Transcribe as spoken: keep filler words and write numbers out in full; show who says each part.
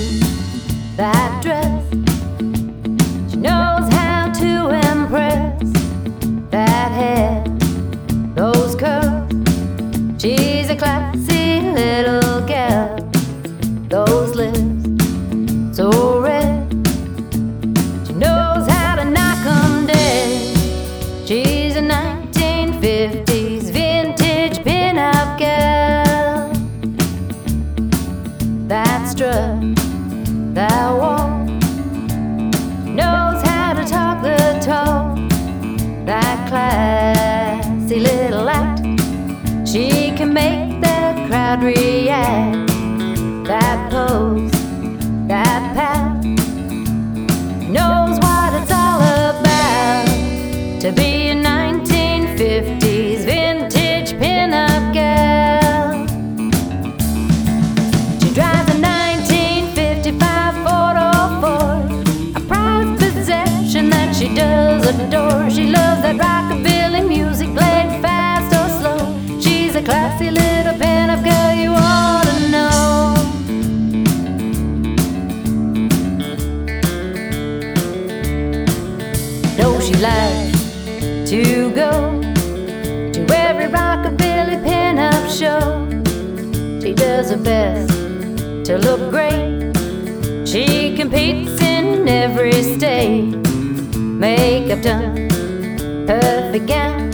Speaker 1: that dress. She knows how to impress. That hair, those curls. She's a classy little girl. Those lips, so red. She knows how to knock 'em dead. She's a nineteen fifties vintage pin-up girl. That strut, that walk, knows how to talk the talk. That classy little act, she can make the crowd react. That pose, that pout, knows what it's all about. To be a nineteen fifties vintage pin-up girl. She drives a nineteen fifty-five Ford oh four, a prized possession that she does adore. She loves that rockabilly music played fast or slow. She's a classy little pin-up girl you ought to know. Know she likes to go to every rockabilly pin-up show. She does her best to look great. She competes in every state. Makeup done, perfect gown.